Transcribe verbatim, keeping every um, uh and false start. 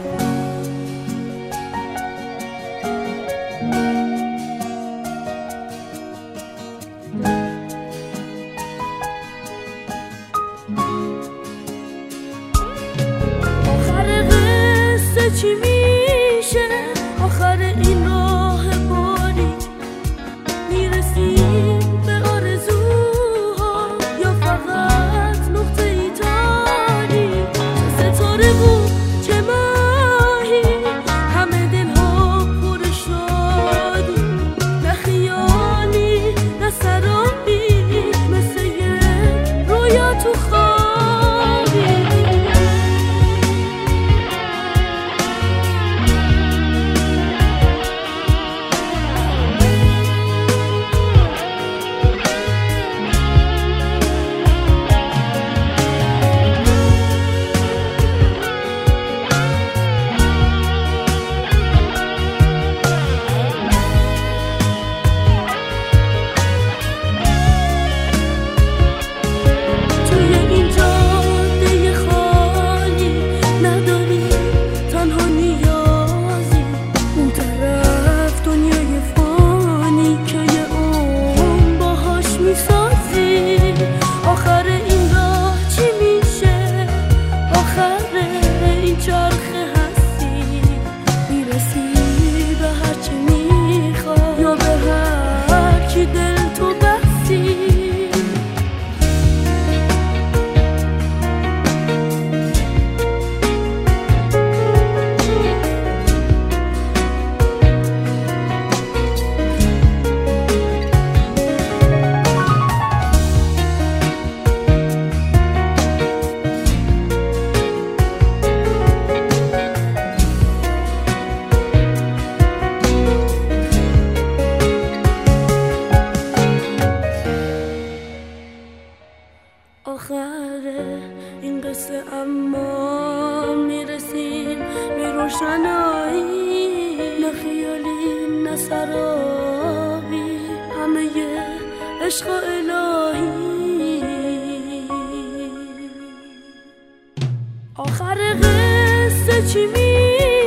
چی میشه آخر این راه باری؟ میرسیم به آرزوها یا فقط نقطه ای تاریک؟ چه ستاره بود چه ماهی، همه دلها پر شادی، نه خیالی نه سرابی، مثل یه رویا تو خوابی. آخر این راه چی میشه؟ آخر این چرخه هستی، میرسی به هر چی میخوای یا به هر کی دل تو بستی. آخر این قصه اما میرسیم به روشنایی، نه خیالی نه سرابی، همه یه عشق الهی. آخر قصه چی میشه؟